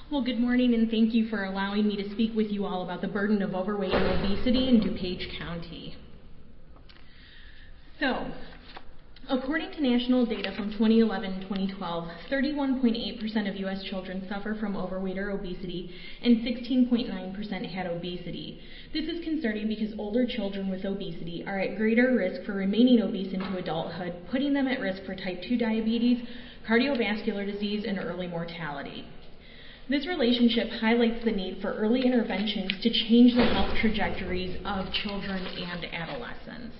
Well, good morning, and thank you for allowing me to speak with you all about the burden of overweight and obesity in DuPage County. So, according to national data from 2011 and 2012, 31.8% of U.S. children suffer from overweight or obesity, and 16.9% had obesity. This is concerning because older children with obesity are at greater risk for remaining obese into adulthood, putting them at risk for type 2 diabetes, cardiovascular disease, and early mortality. This relationship highlights the need for early interventions to change the health trajectories of children and adolescents.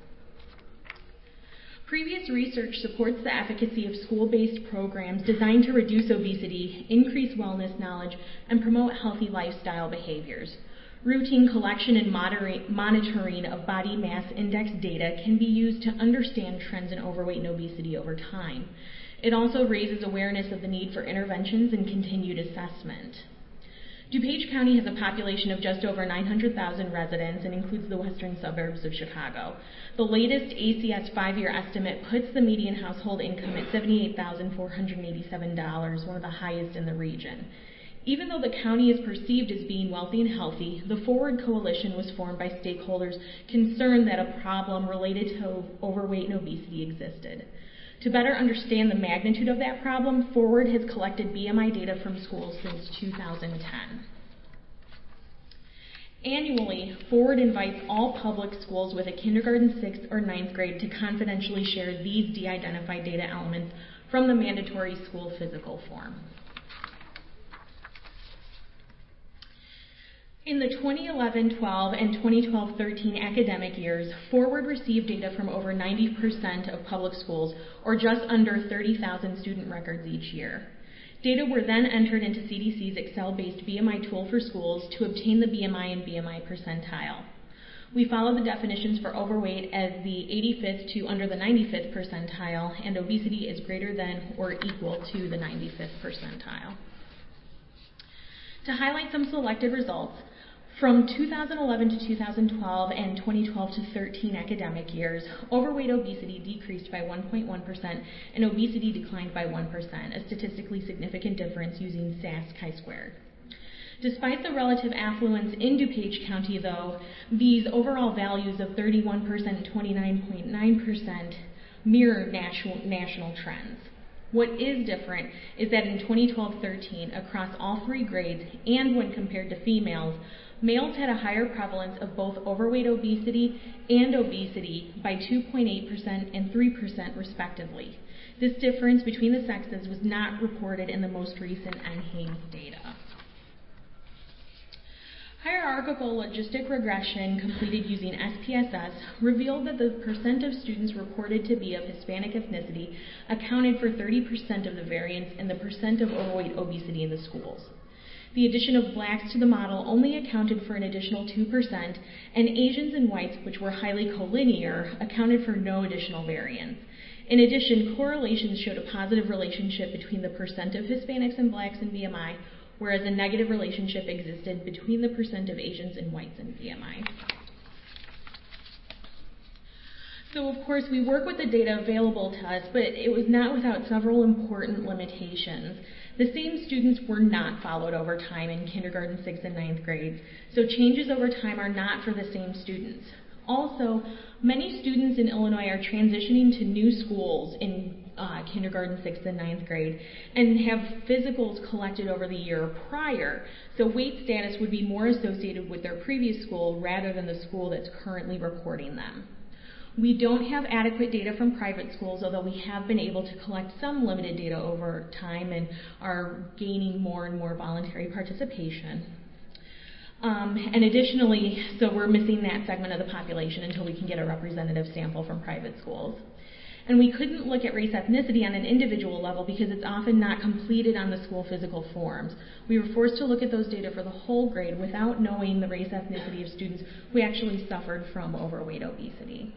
Previous research supports the efficacy of school-based programs designed to reduce obesity, increase wellness knowledge, and promote healthy lifestyle behaviors. Routine collection and monitoring of body mass index data can be used to understand trends in overweight and obesity over time. It also raises awareness of the need for interventions and continued assessment. DuPage County has a population of just over 900,000 residents and includes the western suburbs of Chicago. The latest ACS 5-year estimate puts the median household income at $78,487, one of the highest in the region. Even though the county is perceived as being wealthy and healthy, the Forward Coalition was formed by stakeholders concerned that a problem related to overweight and obesity existed. To better understand the magnitude of that problem, Forward has collected BMI data from schools since 2010. Annually, Forward invites all public schools with a kindergarten, 6th, or 9th grade to confidentially share these de-identified data elements from the mandatory school physical form. In the 2011-12 and 2012-13 academic years, Forward received data from over 90% of public schools, or just under 30,000 student records each year. Data were then entered into CDC's Excel-based BMI tool for schools to obtain the BMI and BMI percentile. We follow the definitions for overweight as the 85th to under the 95th percentile, and obesity is greater than or equal to the 95th percentile. To highlight some selected results, from 2011 to 2012 and 2012 to 13 academic years, overweight obesity decreased by 1.1% and obesity declined by 1%, a statistically significant difference using SAS chi-squared. Despite the relative affluence in DuPage County, though, these overall values of 31% and 29.9% mirror national trends. What is different is that in 2012-13, across all 3 grades and when compared to females, males had a higher prevalence of both overweight obesity and obesity by 2.8% and 3% respectively. This difference between the sexes was not reported in the most recent NHANES data. Hierarchical logistic regression completed using SPSS revealed that the percent of students reported to be of Hispanic ethnicity accounted for 30% of the variance in the percent of overweight obesity in the schools. The addition of blacks to the model only accounted for an additional 2%, and Asians and whites, which were highly collinear, accounted for no additional variance. In addition, correlations showed a positive relationship between the percent of Hispanics and blacks in BMI, whereas a negative relationship existed between the percent of Asians and whites in BMI. So of course we work with the data available to us, but it was not without several important limitations. The same students were not followed over time in kindergarten, 6th, and 9th grades, so changes over time are not for the same students. Also, many students in Illinois are transitioning to new schools in kindergarten, 6th, and 9th grade and have physicals collected over the year prior, so weight status would be more associated with their previous school rather than the school that's currently reporting them. We don't have adequate data from private schools, although we have been able to collect some limited data over time and are gaining more and more voluntary participation. And additionally, so we're missing that segment of the population until we can get a representative sample from private schools. And we couldn't look at race ethnicity on an individual level because it's often not completed on the school physical forms. We were forced to look at those data for the whole grade without knowing the race ethnicity of students who actually suffered from overweight obesity.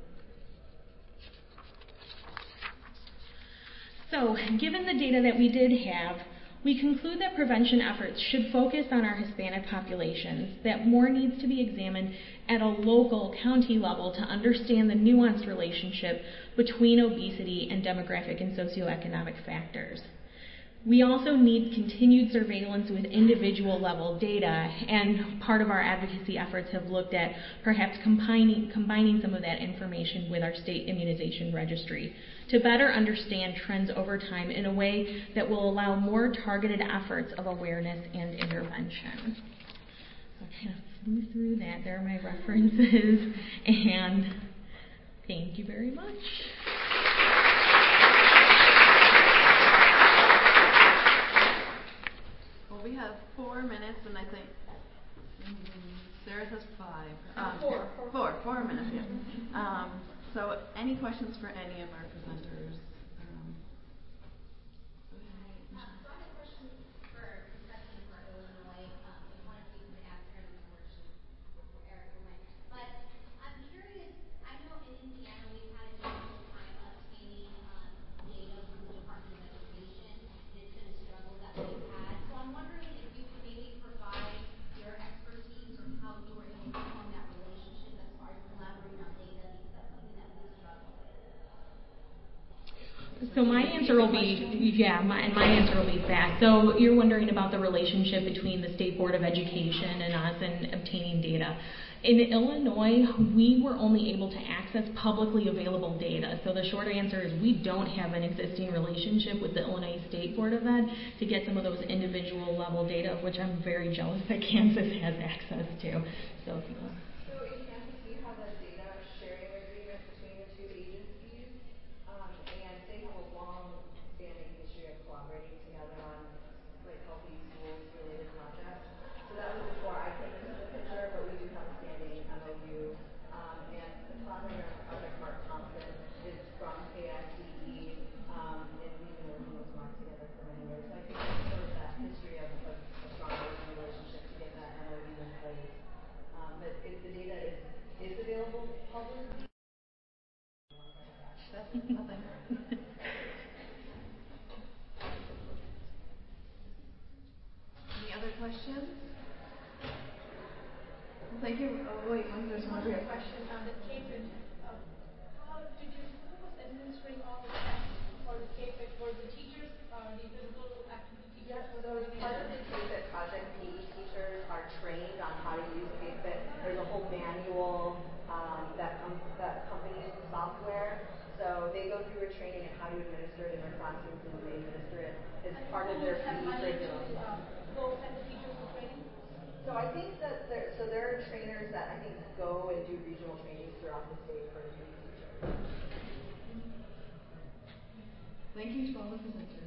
So, given the data that we did have, we conclude that prevention efforts should focus on our Hispanic populations, that more needs to be examined at a local county level to understand the nuanced relationship between obesity and demographic and socioeconomic factors. We also need continued surveillance with individual level data, and part of our advocacy efforts have looked at perhaps combining some of that information with our state immunization registry to better understand trends over time in a way that will allow more targeted efforts of awareness and intervention. So I kind of flew through that. There are my references, and thank you very much. We have 4 minutes, and I think Sarah has 5. 4 minutes, yeah. So any questions for any of our presenters? So I have a question for Kentucky and for Illinois. If one of you could answer them, or for Eric or Mike. But I'm curious, I know in Indiana we've had a difficult time obtaining data from the Department of Education. It's been a struggle that we've had. So I'm wondering if you could maybe provide your expertise on how you were able to form that relationship as far as collaborating on data, because that's something that we struggle with. So my answer will be fast. So you're wondering about the relationship between the State Board of Education and us and obtaining data. In Illinois, we were only able to access publicly available data. So the short answer is we don't have an existing relationship with the Illinois State Board of Ed to get some of those individual level data, of which I'm very jealous that Kansas has access to. So in Kansas, we have a data sharing agreement between the two agencies, and they have a long-standing history of collaborating together on like healthy schools related projects. So that was before I came into the picture, but we do have a standing MOU. And the collaborator on the project, Mark Thompson, is from KSCE, and we've been working with Mark together for many years. So I think it's sort of that history of a strong working relationship to get that MOU in place. But if the data is available publicly, Nothing. Any other questions? Well, thank you. Oh, wait, there's one here. Question on the KPIC. How did you, who was administering all the tests for the KPIC? Were the teachers, the physical activity teachers? yes, so as part of the KPIC project, PE teachers are trained on how to use KPIC. There's a whole manual that accompanies the software. So they go through a training on how to administer it in their classrooms, and they administer it as part of their PE curriculum. Go send the teachers for training? So I think that there are trainers that I think go and do regional trainings throughout the state for PE teachers. Thank you to all the presenters.